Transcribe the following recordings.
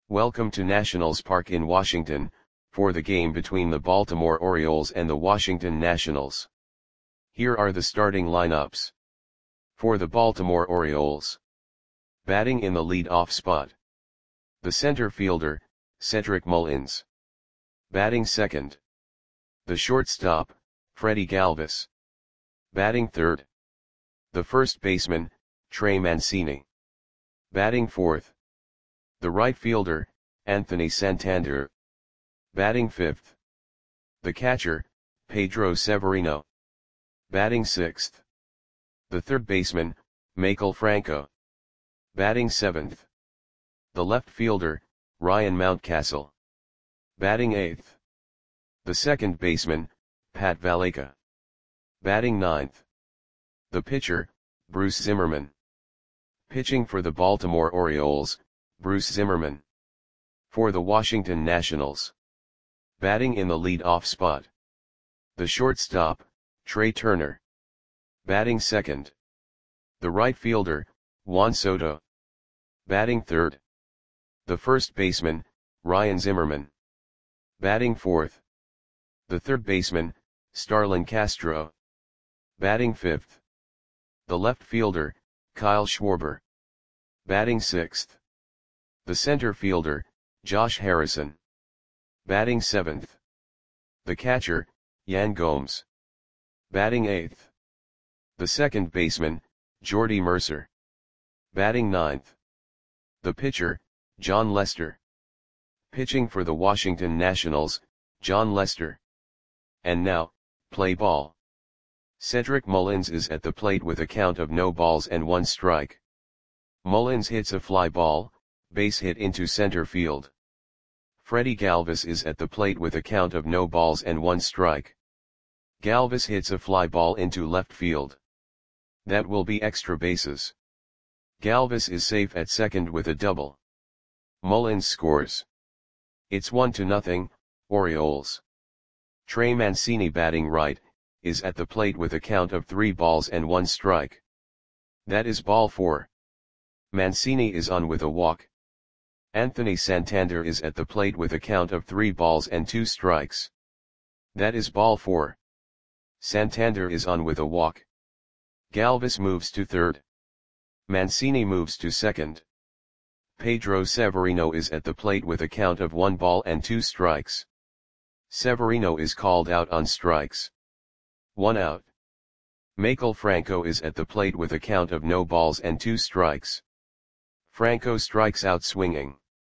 Welcome to Nationals Park in Washington, for the game between the Baltimore Orioles and the Washington Nationals. Here are the starting lineups. For the Baltimore Orioles. Batting in the lead-off spot. The center fielder, Cedric Mullins. Batting second. The shortstop, Freddie Galvis. Batting third. The first baseman, Trey Mancini. Batting fourth. The right fielder, Anthony Santander. Batting fifth. The catcher, Pedro Severino. Batting sixth. The third baseman, Maikel Franco. Batting seventh. The left fielder, Ryan Mountcastle. Batting eighth. The second baseman, Pat Valaika. Batting ninth. The pitcher, Bruce Zimmermann. Pitching for the Baltimore Orioles, Bruce Zimmermann. For the Washington Nationals. Batting in the lead-off spot. The shortstop, Trey Turner. Batting second. The right fielder, Juan Soto. Batting third. The first baseman, Ryan Zimmerman. Batting fourth. The third baseman, Starlin Castro. Batting fifth. The left fielder, Kyle Schwarber. Batting sixth. The center fielder, Josh Harrison. Batting seventh. The catcher, Yan Gomes. Batting eighth. The second baseman, Jordy Mercer. Batting ninth. The pitcher, Jon Lester. Pitching for the Washington Nationals, Jon Lester. And now, play ball. Cedric Mullins is at the plate with a count of no balls and 1 strike. Mullins hits a fly ball, base hit into center field. Freddie Galvis is at the plate with a count of no balls and 1 strike. Galvis hits a fly ball into left field. That will be extra bases. Galvis is safe at second with a double. Mullins scores. It's 1-0, Orioles. Trey Mancini, batting right, is at the plate with a count of 3 balls and 1 strike. That is ball 4. Mancini is on with a walk. Anthony Santander is at the plate with a count of 3 balls and 2 strikes. That is ball 4. Santander is on with a walk. Galvis moves to third. Mancini moves to second. Pedro Severino is at the plate with a count of 1 ball and 2 strikes. Severino is called out on strikes. 1 out. Maikel Franco is at the plate with a count of no balls and 2 strikes. Franco strikes out swinging.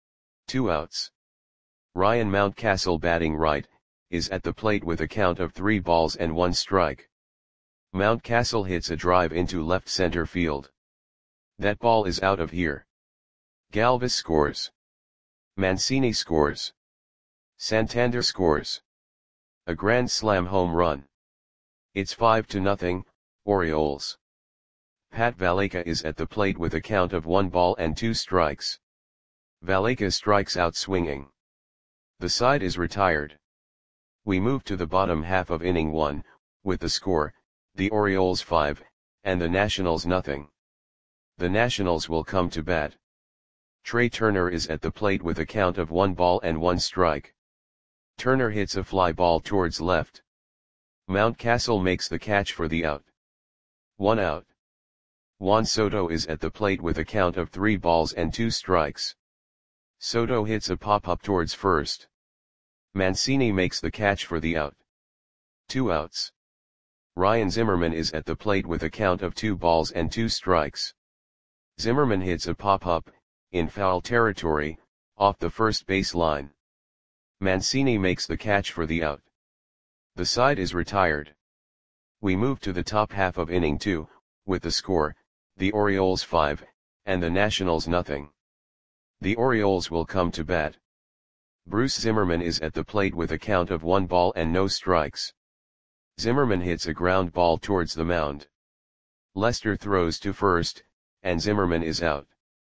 2 outs. Ryan Mountcastle, batting right, is at the plate with a count of 3 balls and 1 strike. Mountcastle hits a drive into left center field. That ball is out of here. Galvis scores. Mancini scores. Santander scores. A grand slam home run. It's 5-0, Orioles. Pat Valaika is at the plate with a count of 1 ball and 2 strikes. Valaika strikes out swinging. The side is retired. We move to the bottom half of inning 1, with the score, the Orioles 5, and the Nationals 0. The Nationals will come to bat. Trey Turner is at the plate with a count of 1 ball and 1 strike. Turner hits a fly ball towards left. Mountcastle makes the catch for the out. 1 out. Juan Soto is at the plate with a count of 3 balls and 2 strikes. Soto hits a pop-up towards first. Mancini makes the catch for the out. 2 outs. Ryan Zimmerman is at the plate with a count of 2 balls and 2 strikes. Zimmerman hits a pop-up, in foul territory, off the first base line. Mancini makes the catch for the out. The side is retired. We move to the top half of inning 2, with the score, the Orioles 5, and the Nationals 0. The Orioles will come to bat. Bruce Zimmermann is at the plate with a count of 1 ball and no strikes. Zimmerman hits a ground ball towards the mound. Lester throws to first, and Zimmerman is out.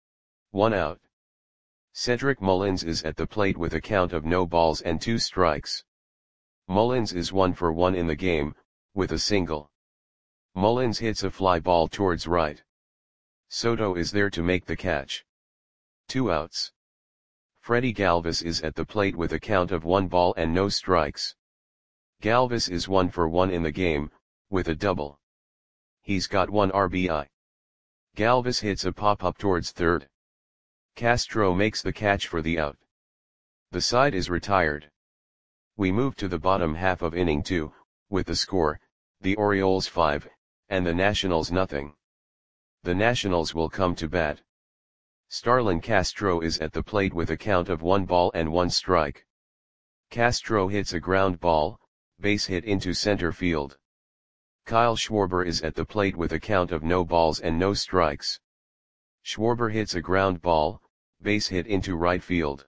1 out. Cedric Mullins is at the plate with a count of no balls and 2 strikes. Mullins is 1 for 1 in the game, with a single. Mullins hits a fly ball towards right. Soto is there to make the catch. 2 outs. Freddie Galvis is at the plate with a count of 1 ball and no strikes. Galvis is 1 for 1 in the game, with a double. He's got 1 RBI. Galvis hits a pop-up towards third. Castro makes the catch for the out. The side is retired. We move to the bottom half of inning 2, with the score, the Orioles 5, and the Nationals nothing. The Nationals will come to bat. Starlin Castro is at the plate with a count of 1 ball and 1 strike. Castro hits a ground ball, base hit into center field. Kyle Schwarber is at the plate with a count of no balls and no strikes. Schwarber hits a ground ball, base hit into right field.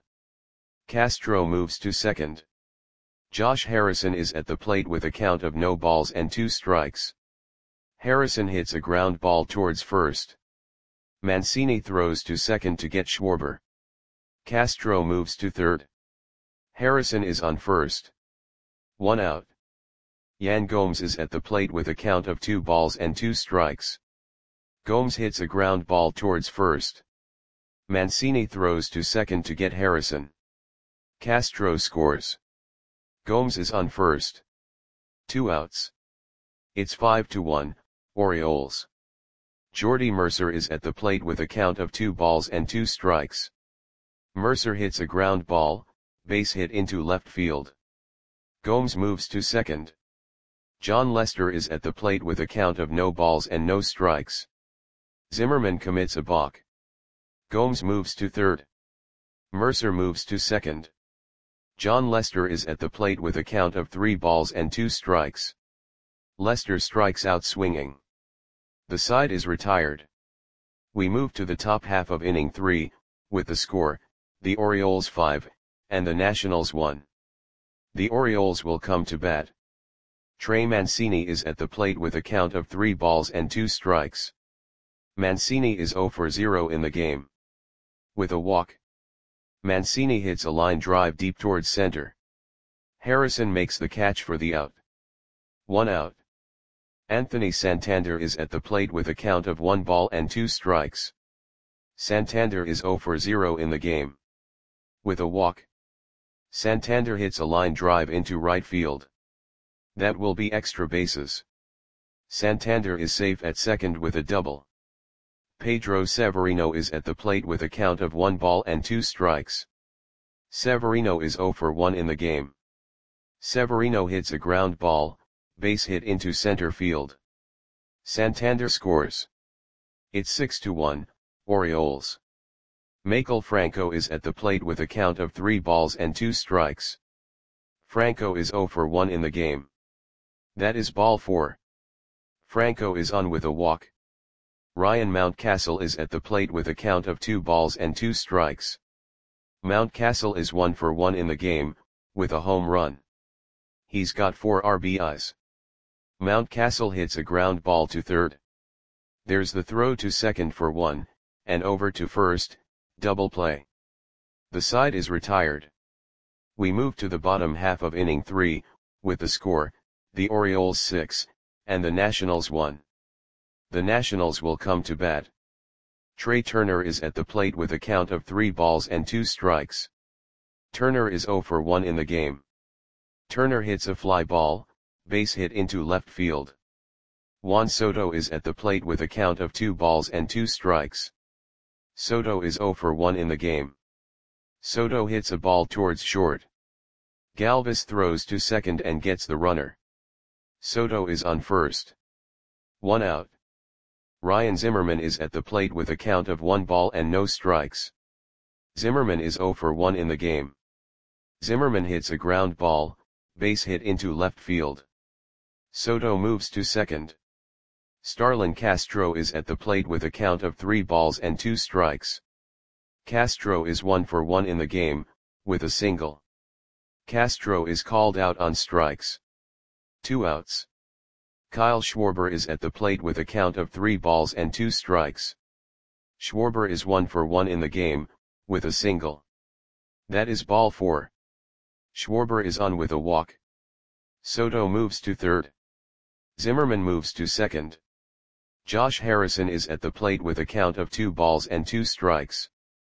Castro moves to second. Josh Harrison is at the plate with a count of no balls and 2 strikes. Harrison hits a ground ball towards first. Mancini throws to second to get Schwarber. Castro moves to third. Harrison is on first. 1 out. Yan Gomes is at the plate with a count of 2 balls and 2 strikes. Gomes hits a ground ball towards first. Mancini throws to second to get Harrison. Castro scores. Gomes is on first. 2 outs. It's 5-1, Orioles. Jordy Mercer is at the plate with a count of 2 balls and 2 strikes. Mercer hits a ground ball, base hit into left field. Gomes moves to second. John Lester is at the plate with a count of no balls and no strikes. Zimmerman commits a balk. Gomes moves to third. Mercer moves to second. John Lester is at the plate with a count of 3 balls and 2 strikes. Lester strikes out swinging. The side is retired. We move to the top half of inning 3, with the score, the Orioles 5, and the Nationals 1. The Orioles will come to bat. Trey Mancini is at the plate with a count of 3 balls and 2 strikes. Mancini is 0 for 0 in the game. With a walk. Mancini hits a line drive deep towards center. Harrison makes the catch for the out. 1 out. Anthony Santander is at the plate with a count of 1 ball and 2 strikes. Santander is 0 for 0 in the game. With a walk. Santander hits a line drive into right field. That will be extra bases. Santander is safe at second with a double. Pedro Severino is at the plate with a count of 1 ball and 2 strikes. Severino is 0 for 1 in the game. Severino hits a ground ball, base hit into center field. Santander scores. It's 6-1, Orioles. Maikel Franco is at the plate with a count of 3 balls and 2 strikes. Franco is 0 for 1 in the game. That is ball 4. Franco is on with a walk. Ryan Mountcastle is at the plate with a count of 2 balls and 2 strikes. Mountcastle is 1 for 1 in the game, with a home run. He's got 4 RBIs. Mountcastle hits a ground ball to third. There's the throw to second for 1, and over to first, double play. The side is retired. We move to the bottom half of inning 3, with the score, the Orioles 6, and the Nationals 1. The Nationals will come to bat. Trey Turner is at the plate with a count of 3 balls and 2 strikes. Turner is 0 for 1 in the game. Turner hits a fly ball, base hit into left field. Juan Soto is at the plate with a count of 2 balls and 2 strikes. Soto is 0 for 1 in the game. Soto hits a ball towards short. Galvis throws to second and gets the runner. Soto is on first. 1 out. Ryan Zimmerman is at the plate with a count of 1 ball and no strikes. Zimmerman is 0 for 1 in the game. Zimmerman hits a ground ball, base hit into left field. Soto moves to second. Starlin Castro is at the plate with a count of 3 balls and 2 strikes. Castro is 1 for 1 in the game, with a single. Castro is called out on strikes. 2 outs. Kyle Schwarber is at the plate with a count of 3 balls and 2 strikes. Schwarber is 1 for 1 in the game, with a single. That is ball 4. Schwarber is on with a walk. Soto moves to third. Zimmerman moves to second. Josh Harrison is at the plate with a count of 2 balls and 2 strikes.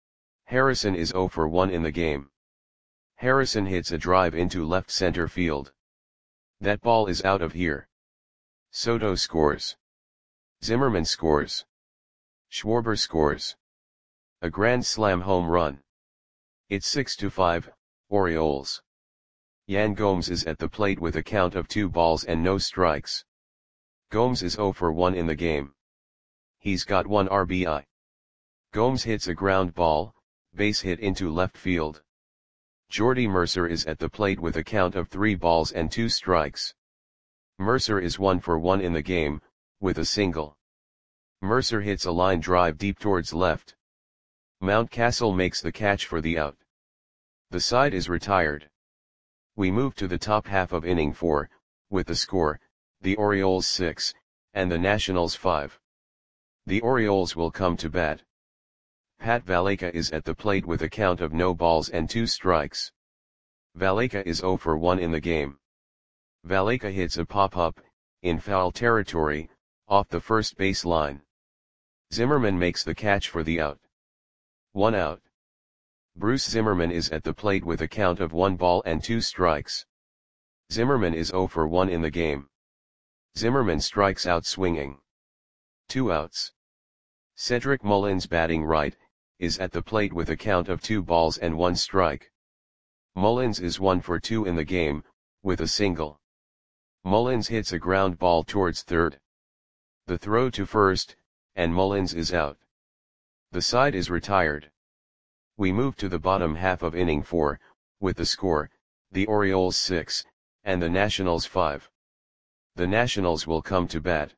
Harrison is 0 for 1 in the game. Harrison hits a drive into left center field. That ball is out of here. Soto scores. Zimmerman scores. Schwarber scores. A grand slam home run. It's 6-5, Orioles. Yan Gomes is at the plate with a count of 2 balls and no strikes. Gomes is 0 for 1 in the game. He's got 1 RBI. Gomes hits a ground ball, base hit into left field. Jordy Mercer is at the plate with a count of 3 balls and 2 strikes. Mercer is 1 for 1 in the game, with a single. Mercer hits a line drive deep towards left. Mountcastle makes the catch for the out. The side is retired. We move to the top half of inning 4, with the score, the Orioles 6, and the Nationals 5. The Orioles will come to bat. Pat Valaika is at the plate with a count of no balls and 2 strikes. Valaika is 0 for 1 in the game. Valaika hits a pop-up, in foul territory, off the first base line. Zimmerman makes the catch for the out. 1 out. Bruce Zimmerman is at the plate with a count of 1 ball and 2 strikes. Zimmerman is 0 for 1 in the game. Zimmerman strikes out swinging. 2 outs. Cedric Mullins batting right, is at the plate with a count of 2 balls and 1 strike. Mullins is 1 for 2 in the game, with a single. Mullins hits a ground ball towards third. The throw to first, and Mullins is out. The side is retired. We move to the bottom half of inning 4, with the score, the Orioles 6, and the Nationals 5. The Nationals will come to bat.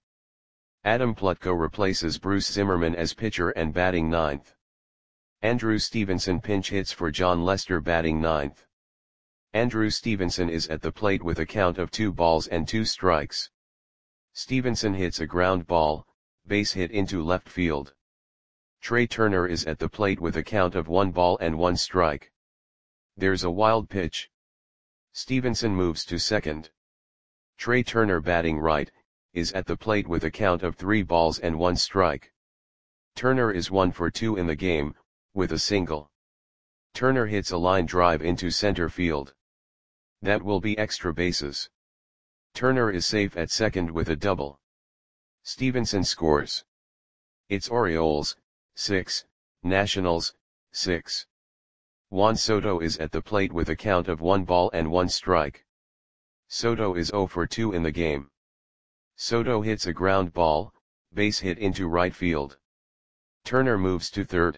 Adam Plutko replaces Bruce Zimmerman as pitcher and batting 9th. Andrew Stevenson pinch hits for John Lester batting 9th. Andrew Stevenson is at the plate with a count of 2 balls and 2 strikes. Stevenson hits a ground ball, base hit into left field. Trey Turner is at the plate with a count of 1 ball and 1 strike. There's a wild pitch. Stevenson moves to second. Trey Turner batting right, is at the plate with a count of 3 balls and 1 strike. Turner is 1 for 2 in the game, with a single. Turner hits a line drive into center field. That will be extra bases. Turner is safe at second with a double. Stevenson scores. It's Orioles 6, Nationals 6. Juan Soto is at the plate with a count of 1 ball and 1 strike. Soto is 0 for 2 in the game. Soto hits a ground ball, base hit into right field. Turner moves to third.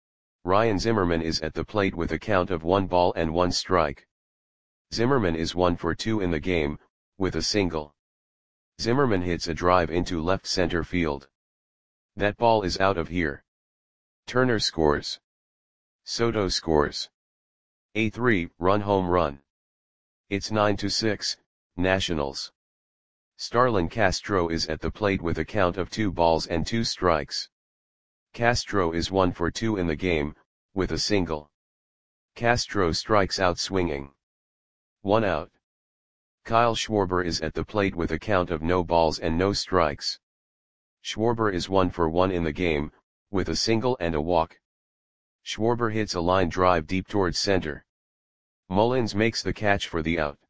Ryan Zimmerman is at the plate with a count of 1 ball and 1 strike. Zimmerman is 1 for 2 in the game, with a single. Zimmerman hits a drive into left center field. That ball is out of here. Turner scores. Soto scores. A 3-run home run. It's 9-6, Nationals. Starlin Castro is at the plate with a count of 2 balls and 2 strikes. Castro is 1 for 2 in the game, with a single. Castro strikes out swinging. 1 out. Kyle Schwarber is at the plate with a count of no balls and no strikes. Schwarber is 1 for 1 in the game, with a single and a walk. Schwarber hits a line drive deep towards center. Mullins makes the catch for the out.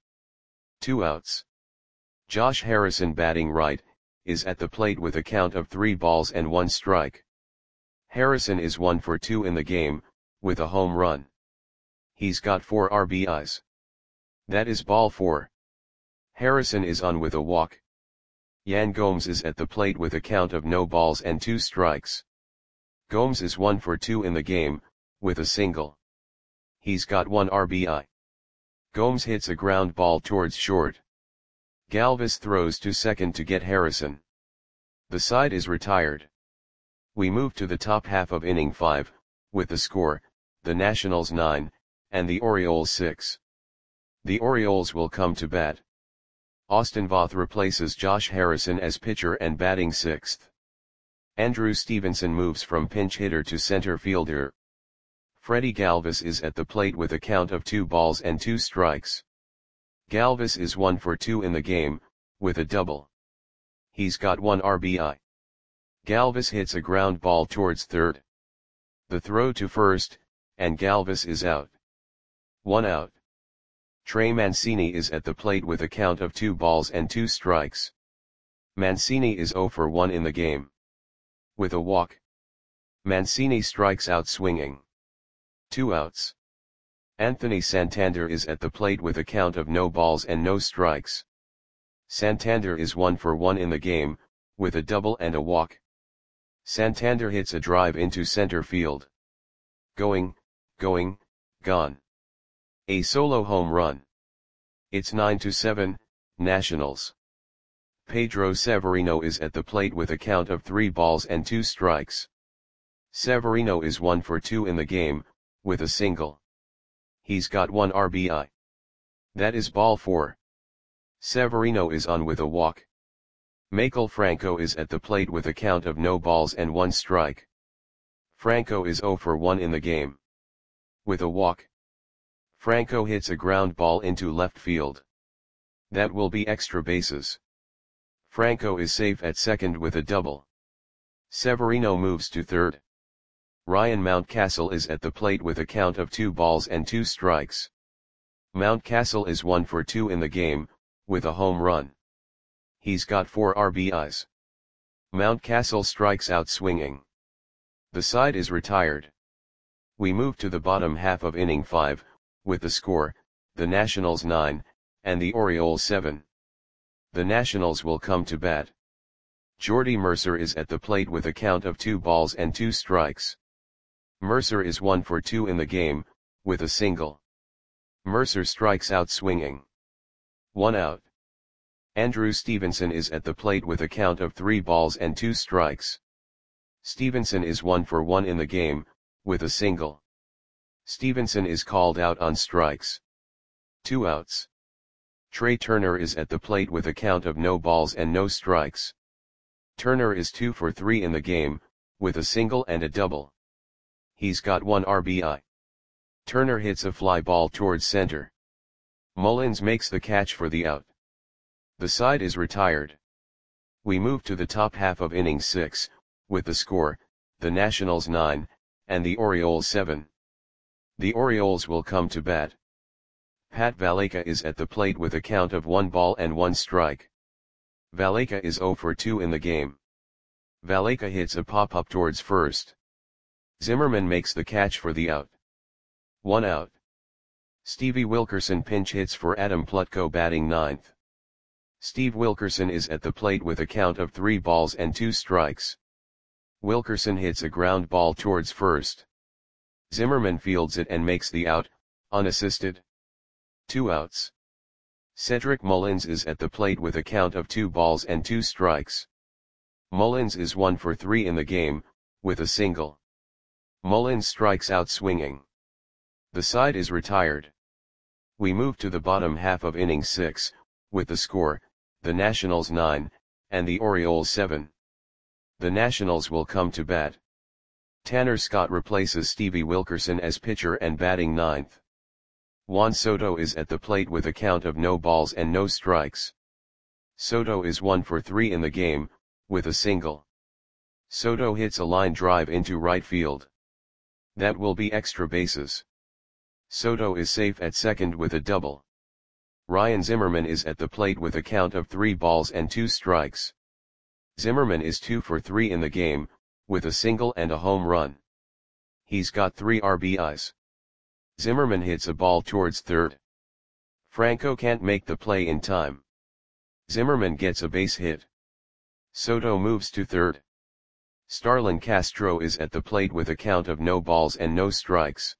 2 outs. Josh Harrison batting right, is at the plate with a count of 3 balls and 1 strike. Harrison is 1 for 2 in the game, with a home run. He's got 4 RBIs. That is ball 4. Harrison is on with a walk. Yan Gomes is at the plate with a count of no balls and 2 strikes. Gomes is 1 for 2 in the game, with a single. He's got 1 RBI. Gomes hits a ground ball towards short. Galvis throws to second to get Harrison. The side is retired. We move to the top half of inning 5, with the score, the Nationals 9, and the Orioles 6. The Orioles will come to bat. Austin Voth replaces Josh Harrison as pitcher and batting 6th. Andrew Stevenson moves from pinch hitter to center fielder. Freddie Galvis is at the plate with a count of 2 balls and 2 strikes. Galvis is 1 for 2 in the game, with a double. He's got 1 RBI. Galvis hits a ground ball towards third. The throw to first, and Galvis is out. 1 out. Trey Mancini is at the plate with a count of 2 balls and 2 strikes. Mancini is 0 for 1 in the game. With a walk, Mancini strikes out swinging. 2 outs. Anthony Santander is at the plate with a count of no balls and no strikes. Santander is 1 for 1 in the game, with a double and a walk. Santander hits a drive into center field. Going, gone. A solo home run. It's 9-7, Nationals. Pedro Severino is at the plate with a count of 3 balls and 2 strikes. Severino is 1 for 2 in the game, with a single. He's got 1 RBI. That is ball 4. Severino is on with a walk. Maikel Franco is at the plate with a count of no balls and 1 strike. Franco is 0 for 1 in the game. With a walk, Franco hits a ground ball into left field. That will be extra bases. Franco is safe at second with a double. Severino moves to third. Ryan Mountcastle is at the plate with a count of 2 balls and 2 strikes. Mountcastle is 1 for 2 in the game, with a home run. He's got 4 RBIs. Mountcastle strikes out swinging. The side is retired. We move to the bottom half of inning 5, with the score, the Nationals 9, and the Orioles 7. The Nationals will come to bat. Jordy Mercer is at the plate with a count of 2 balls and 2 strikes. Mercer is 1 for 2 in the game, with a single. Mercer strikes out swinging. 1 out. Andrew Stevenson is at the plate with a count of 3 balls and 2 strikes. Stevenson is 1 for 1 in the game, with a single. Stevenson is called out on strikes. 2 outs. Trey Turner is at the plate with a count of no balls and no strikes. Turner is 2 for 3 in the game, with a single and a double. He's got 1 RBI. Turner hits a fly ball towards center. Mullins makes the catch for the out. The side is retired. We move to the top half of inning 6, with the score, the Nationals 9, and the Orioles 7. The Orioles will come to bat. Pat Valaika is at the plate with a count of 1 ball and 1 strike. Valaika is 0 for 2 in the game. Valaika hits a pop-up towards first. Zimmerman makes the catch for the out. 1 out. Stevie Wilkerson pinch hits for Adam Plutko batting 9th. Steve Wilkerson is at the plate with a count of 3 balls and 2 strikes. Wilkerson hits a ground ball towards first. Zimmerman fields it and makes the out, unassisted. 2 outs. Cedric Mullins is at the plate with a count of 2 balls and 2 strikes. Mullins is 1 for 3 in the game, with a single. Mullins strikes out swinging. The side is retired. We move to the bottom half of inning 6, with the score, the Nationals 9, and the Orioles 7. The Nationals will come to bat. Tanner Scott replaces Stevie Wilkerson as pitcher and batting 9th. Juan Soto is at the plate with a count of no balls and no strikes. Soto is 1 for 3 in the game, with a single. Soto hits a line drive into right field. That will be extra bases. Soto is safe at second with a double. Ryan Zimmerman is at the plate with a count of 3 balls and 2 strikes. Zimmerman is 2 for 3 in the game, with a single and a home run. He's got 3 RBIs. Zimmerman hits a ball towards third. Franco can't make the play in time. Zimmerman gets a base hit. Soto moves to third. Starlin Castro is at the plate with a count of no balls and no strikes.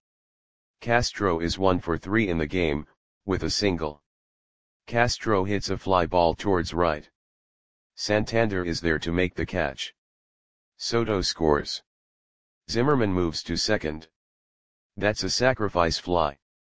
Castro is 1 for 3 in the game, with a single. Castro hits a fly ball towards right. Santander is there to make the catch. Soto scores. Zimmerman moves to second. That's a sacrifice fly.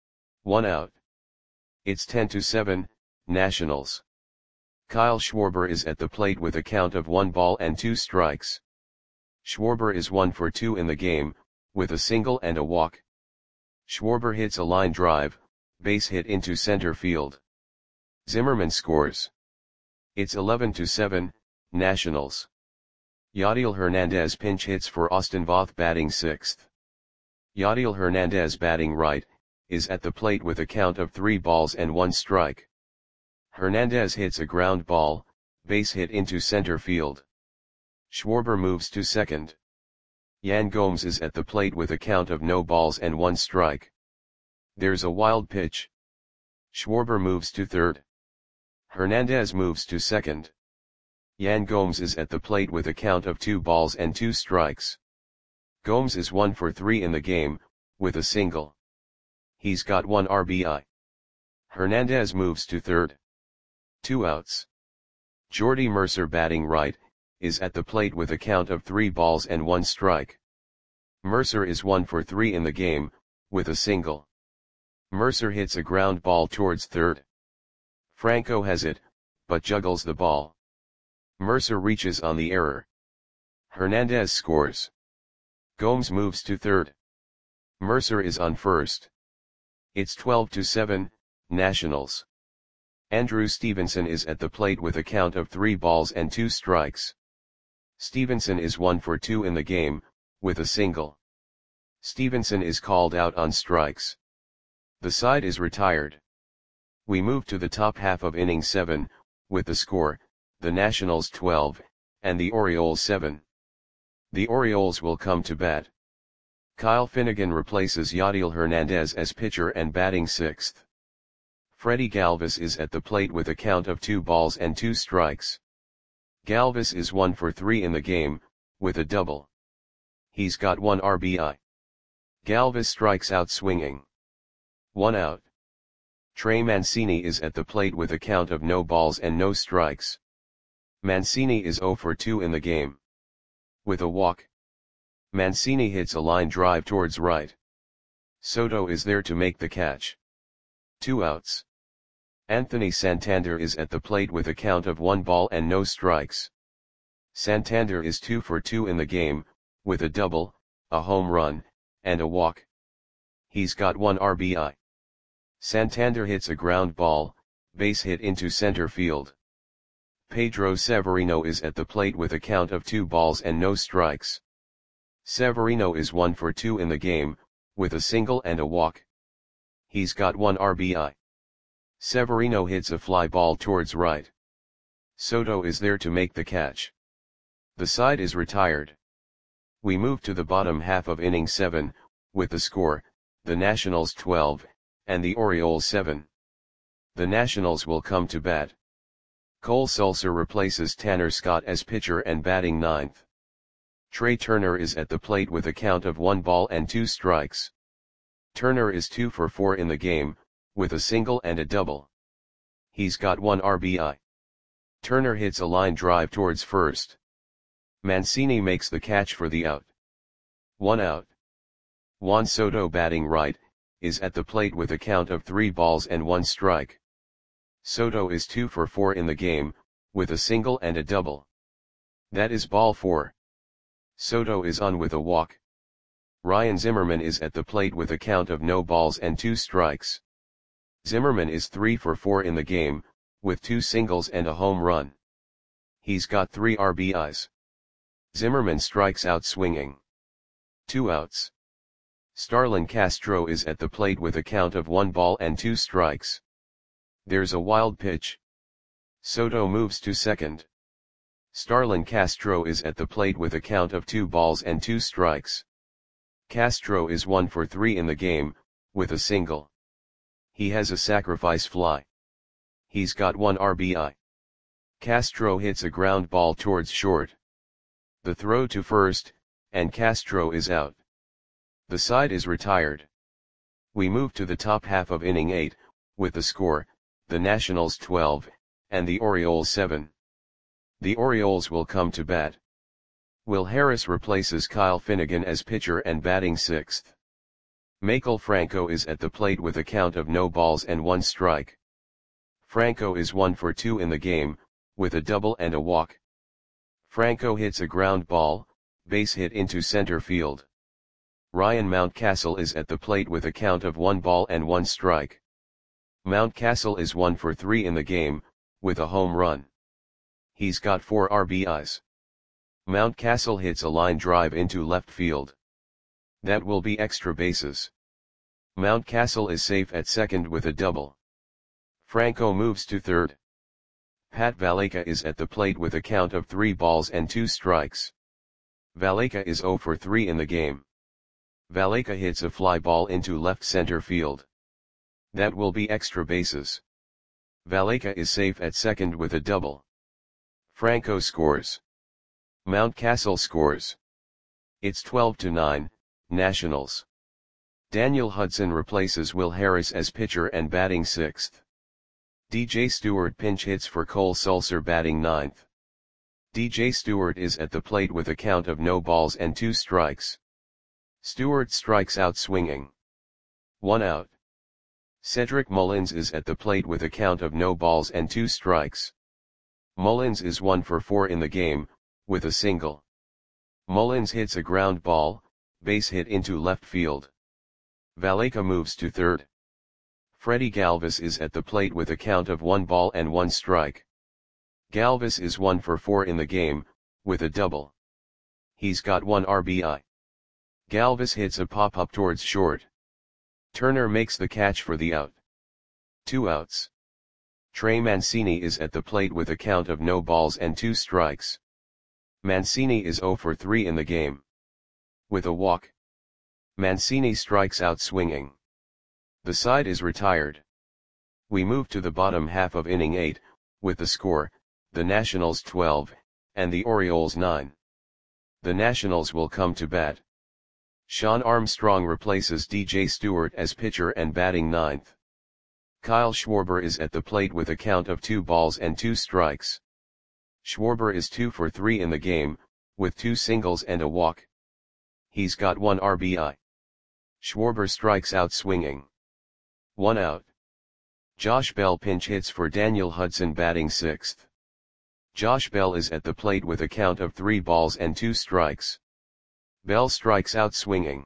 1 out. It's 10-7, Nationals. Kyle Schwarber is at the plate with a count of 1 ball and 2 strikes. Schwarber is 1 for 2 in the game, with a single and a walk. Schwarber hits a line drive, base hit into center field. Zimmerman scores. It's 11-7, Nationals. Yadiel Hernandez pinch hits for Austin Voth batting 6th. Yadiel Hernandez batting right, is at the plate with a count of 3 balls and 1 strike. Hernandez hits a ground ball, base hit into center field. Schwarber moves to second. Yan Gomes is at the plate with a count of no balls and 1 strike. There's a wild pitch. Schwarber moves to third. Hernandez moves to second. Yan Gomes is at the plate with a count of 2 balls and 2 strikes. Gomes is 1 for 3 in the game, with a single. He's got 1 RBI. Hernandez moves to third. 2 outs. Jordy Mercer batting right, is at the plate with a count of 3 balls and 1 strike. Mercer is 1 for 3 in the game, with a single. Mercer hits a ground ball towards third. Franco has it, but juggles the ball. Mercer reaches on the error. Hernandez scores. Gomes moves to third. Mercer is on first. It's 12-7, Nationals. Andrew Stevenson is at the plate with a count of 3 balls and 2 strikes. Stevenson is 1 for 2 in the game, with a single. Stevenson is called out on strikes. The side is retired. We move to the top half of inning 7, with the score, the Nationals 12, and the Orioles 7. The Orioles will come to bat. Kyle Finnegan replaces Yadiel Hernandez as pitcher and batting 6th. Freddie Galvis is at the plate with a count of 2 balls and 2 strikes. Galvis is 1 for 3 in the game, with a double. He's got 1 RBI. Galvis strikes out swinging. 1 out. Trey Mancini is at the plate with a count of no balls and no strikes. Mancini is 0 for 2 in the game. With a walk. Mancini hits a line drive towards right. Soto is there to make the catch. 2 outs. Anthony Santander is at the plate with a count of 1 ball and no strikes. Santander is 2 for 2 in the game, with a double, a home run, and a walk. He's got 1 RBI. Santander hits a ground ball, base hit into center field. Pedro Severino is at the plate with a count of 2 balls and no strikes. Severino is 1 for 2 in the game, with a single and a walk. He's got 1 RBI. Severino hits a fly ball towards right. Soto is there to make the catch. The side is retired. We move to the bottom half of inning 7, with the score, the Nationals 12, and the Orioles 7. The Nationals will come to bat. Cole Sulser replaces Tanner Scott as pitcher and batting 9th. Trey Turner is at the plate with a count of 1 ball and 2 strikes. Turner is 2 for 4 in the game, with a single and a double. He's got 1 RBI. Turner hits a line drive towards first. Mancini makes the catch for the out. 1 out. Juan Soto batting right, is at the plate with a count of 3 balls and 1 strike. Soto is 2 for 4 in the game, with a single and a double. That is ball 4. Soto is on with a walk. Ryan Zimmerman is at the plate with a count of no balls and 2 strikes. Zimmerman is 3 for 4 in the game, with 2 singles and a home run. He's got 3 RBIs. Zimmerman strikes out swinging. 2 outs. Starlin Castro is at the plate with a count of 1 ball and 2 strikes. There's a wild pitch. Soto moves to second. Starlin Castro is at the plate with a count of 2 balls and 2 strikes. Castro is 1 for 3 in the game, with a single. He has a sacrifice fly. He's got 1 RBI. Castro hits a ground ball towards short. The throw to first, and Castro is out. The side is retired. We move to the top half of inning 8, with the score, the Nationals 12, and the Orioles 7. The Orioles will come to bat. Will Harris replaces Kyle Finnegan as pitcher and batting 6th. Maikel Franco is at the plate with a count of no balls and 1 strike. Franco is 1 for 2 in the game, with a double and a walk. Franco hits a ground ball, base hit into center field. Ryan Mountcastle is at the plate with a count of 1 ball and 1 strike. Mountcastle is 1 for 3 in the game, with a home run. He's got 4 RBIs. Mountcastle hits a line drive into left field. That will be extra bases. Mountcastle is safe at second with a double. Franco moves to third. Pat Valaika is at the plate with a count of 3 balls and 2 strikes. Valaika is 0 for 3 in the game. Valaika hits a fly ball into left center field. That will be extra bases. Valaika is safe at second with a double. Franco scores. Mountcastle scores. It's 12-9, Nationals. Daniel Hudson replaces Will Harris as pitcher and batting 6th. DJ Stewart pinch hits for Cole Sulser batting 9th. DJ Stewart is at the plate with a count of no balls and 2 strikes. Stewart strikes out swinging. 1 out. Cedric Mullins is at the plate with a count of no balls and 2 strikes. Mullins is 1 for 4 in the game, with a single. Mullins hits a ground ball, base hit into left field. Valaika moves to third. Freddie Galvis is at the plate with a count of 1 ball and 1 strike. Galvis is 1 for 4 in the game, with a double. He's got 1 RBI. Galvis hits a pop-up towards short. Turner makes the catch for the out. 2 outs. Trey Mancini is at the plate with a count of no balls and 2 strikes. Mancini is 0 for 3 in the game. With a walk. Mancini strikes out swinging. The side is retired. We move to the bottom half of inning 8, with the score, the Nationals 12, and the Orioles 9. The Nationals will come to bat. Sean Armstrong replaces DJ Stewart as pitcher and batting 9th. Kyle Schwarber is at the plate with a count of 2 balls and 2 strikes. Schwarber is 2 for 3 in the game, with 2 singles and a walk. He's got 1 RBI. Schwarber strikes out swinging. 1 out. Josh Bell pinch hits for Daniel Hudson batting 6th. Josh Bell is at the plate with a count of 3 balls and 2 strikes. Bell strikes out swinging.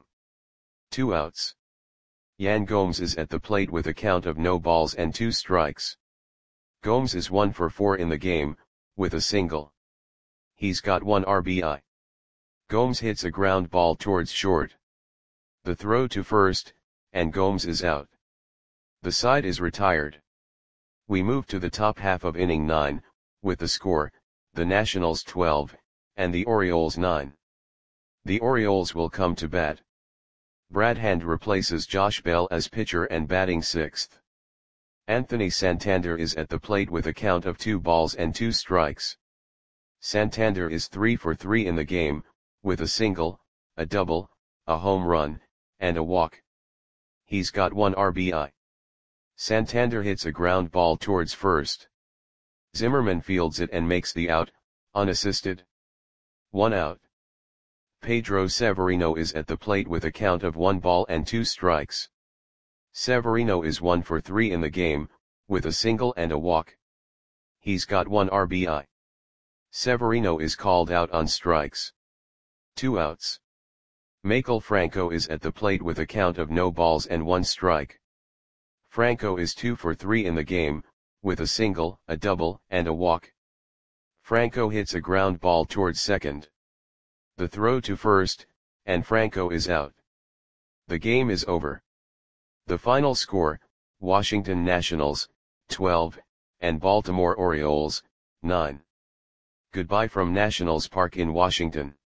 2 outs. Yan Gomes is at the plate with a count of no balls and 2 strikes. Gomes is 1 for 4 in the game, with a single. He's got 1 RBI. Gomes hits a ground ball towards short. The throw to first, and Gomes is out. The side is retired. We move to the top half of inning 9, with the score, the Nationals 12, and the Orioles 9. The Orioles will come to bat. Brad Hand replaces Josh Bell as pitcher and batting 6th. Anthony Santander is at the plate with a count of 2 balls and 2 strikes. Santander is 3 for 3 in the game, with a single, a double, a home run, and a walk. He's got 1 RBI. Santander hits a ground ball towards first. Zimmerman fields it and makes the out, unassisted. 1 out. Pedro Severino is at the plate with a count of 1 ball and 2 strikes. Severino is 1 for 3 in the game, with a single and a walk. He's got 1 RBI. Severino is called out on strikes. 2 outs. Maikel Franco is at the plate with a count of no balls and 1 strike. Franco is 2 for 3 in the game, with a single, a double, and a walk. Franco hits a ground ball towards second. The throw to first, and Franco is out. The game is over. The final score, Washington Nationals, 12, and Baltimore Orioles, 9. Goodbye from Nationals Park in Washington.